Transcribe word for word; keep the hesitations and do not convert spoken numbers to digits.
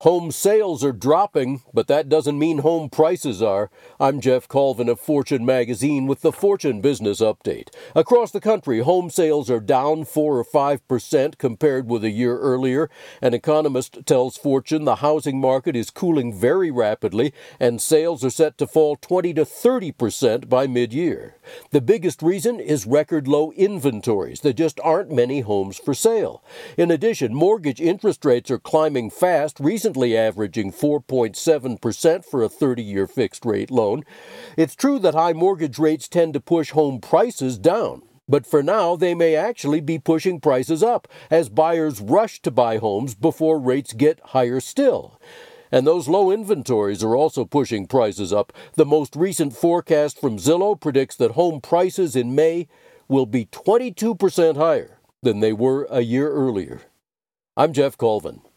Home sales are dropping, but that doesn't mean home prices are. I'm Jeff Colvin of Fortune Magazine with the Fortune Business Update. Across the country, home sales are down four or five percent compared with a year earlier. An economist tells Fortune the housing market is cooling very rapidly, and sales are set to fall twenty to thirty percent by mid-year. The biggest reason is record low inventories. There just aren't many homes for sale. In addition, mortgage interest rates are climbing fast, recently averaging four point seven percent for a thirty-year fixed-rate loan. It's true that high mortgage rates tend to push home prices down, but for now they may actually be pushing prices up as buyers rush to buy homes before rates get higher still. And those low inventories are also pushing prices up. The most recent forecast from Zillow predicts that home prices in May will be twenty-two percent higher than they were a year earlier. I'm Jeff Colvin.